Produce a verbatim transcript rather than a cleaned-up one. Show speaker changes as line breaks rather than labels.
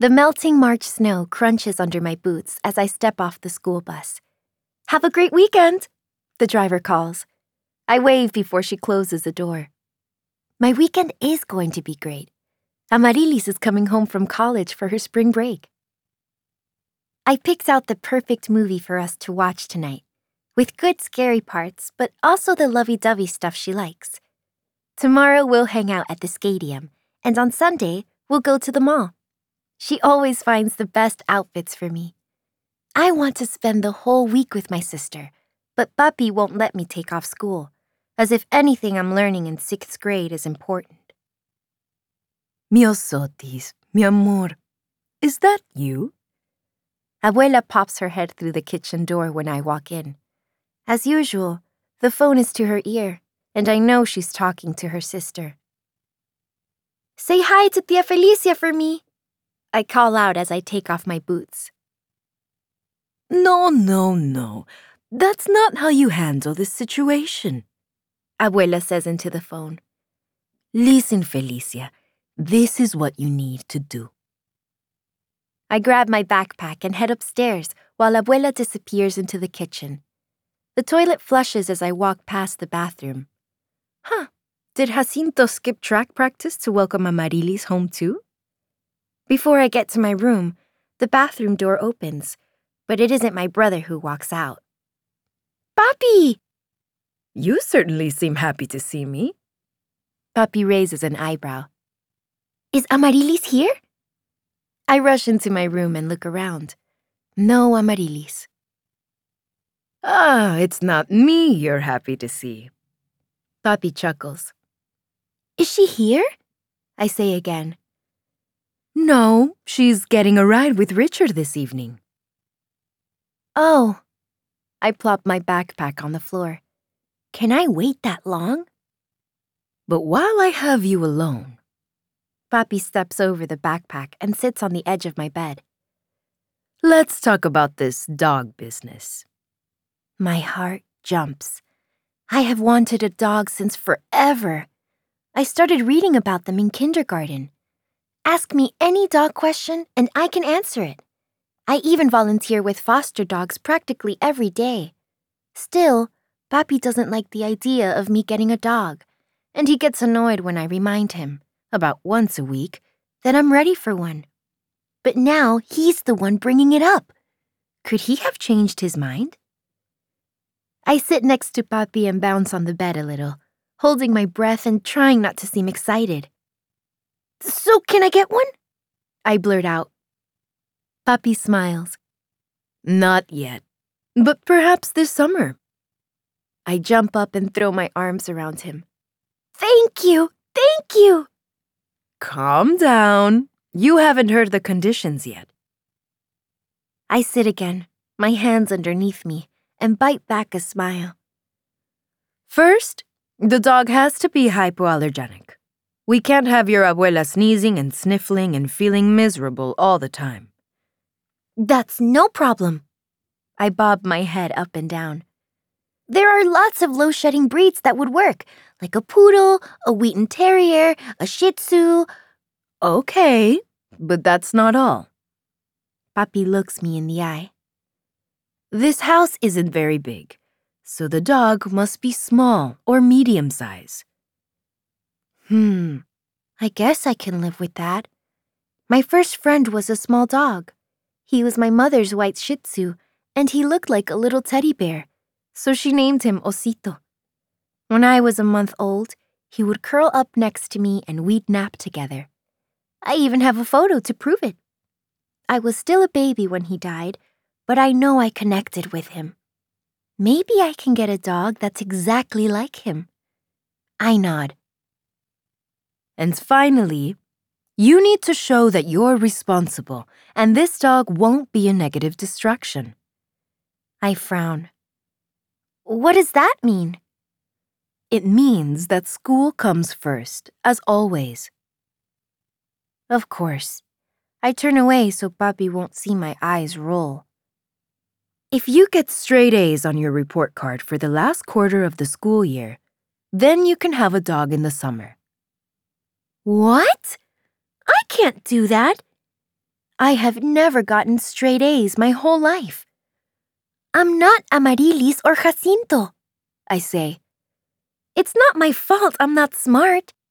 The melting March snow crunches under my boots as I step off the school bus. "Have a great weekend," the driver calls. I wave before she closes the door. My weekend is going to be great. Amarilis is coming home from college for her spring break. I picked out the perfect movie for us to watch tonight, with good scary parts, but also the lovey-dovey stuff she likes. Tomorrow we'll hang out at the Skadium, and on Sunday we'll go to the mall. She always finds the best outfits for me. I want to spend the whole week with my sister, but Papi won't let me take off school, as if anything I'm learning in sixth grade is important.
Miosotis, mi amor, is that you?
Abuela pops her head through the kitchen door when I walk in. As usual, the phone is to her ear, and I know she's talking to her sister. "Say hi to Tia Felicia for me," I call out as I take off my boots.
No, no, no. That's not how you handle this situation,
Abuela says into the phone.
Listen, Felicia, this is what you need to do.
I grab my backpack and head upstairs while Abuela disappears into the kitchen. The toilet flushes as I walk past the bathroom. Huh, did Jacinto skip track practice to welcome Amarilis home too? Before I get to my room, the bathroom door opens, but it isn't my brother who walks out. "Papi!"
You certainly seem happy to see me.
Papi raises an eyebrow. "Is Amarilis here?" I rush into my room and look around. No Amarilis.
Ah, it's not me you're happy to see.
Papi chuckles. "Is she here?" I say again.
No, she's getting a ride with Richard this evening.
Oh. I plop my backpack on the floor. Can I wait that long?
But while I have you alone...
Papi steps over the backpack and sits on the edge of my bed.
Let's talk about this dog business.
My heart jumps. I have wanted a dog since forever. I started reading about them in kindergarten. Ask me any dog question and I can answer it. I even volunteer with foster dogs practically every day. Still, Papi doesn't like the idea of me getting a dog, and he gets annoyed when I remind him, about once a week, that I'm ready for one. But now he's the one bringing it up. Could he have changed his mind? I sit next to Papi and bounce on the bed a little, holding my breath and trying not to seem excited. "So can I get one?" I blurt out. Papi smiles.
Not yet, but perhaps this summer.
I jump up and throw my arms around him. "Thank you! Thank you!"
Calm down. You haven't heard the conditions yet.
I sit again, my hands underneath me, and bite back a smile.
First, the dog has to be hypoallergenic. We can't have your abuela sneezing and sniffling and feeling miserable all the time.
That's no problem. I bob my head up and down. There are lots of low-shedding breeds that would work, like a poodle, a Wheaten Terrier, a Shih Tzu.
Okay, but that's not all.
Papi looks me in the eye.
This house isn't very big, so the dog must be small or medium size.
Hmm, I guess I can live with that. My first friend was a small dog. He was my mother's white Shih Tzu, and he looked like a little teddy bear, so she named him Osito. When I was a month old, he would curl up next to me and we'd nap together. I even have a photo to prove it. I was still a baby when he died, but I know I connected with him. Maybe I can get a dog that's exactly like him. I nod.
And finally, you need to show that you're responsible and this dog won't be a negative distraction.
I frown. What does that mean?
It means that school comes first, as always.
Of course. I turn away so Papi won't see my eyes roll.
If you get straight A's on your report card for the last quarter of the school year, then you can have a dog in the summer.
What? I can't do that. I have never gotten straight A's my whole life. I'm not Amarilis or Jacinto, I say. It's not my fault I'm not smart.